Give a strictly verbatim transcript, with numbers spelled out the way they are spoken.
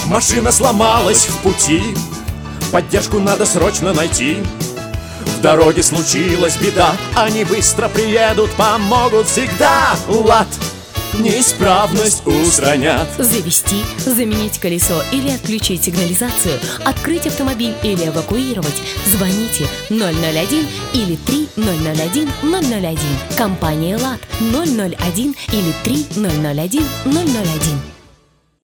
Машина сломалась в пути, поддержку надо срочно найти. В дороге случилась беда, они быстро приедут, помогут всегда. ЛАД неисправность устранят. Завести, заменить колесо или отключить сигнализацию, открыть автомобиль или эвакуировать. Звоните ноль ноль один или три ноль ноль один ноль ноль один. Компания ЛАД ноль ноль один или три ноль ноль один ноль ноль один.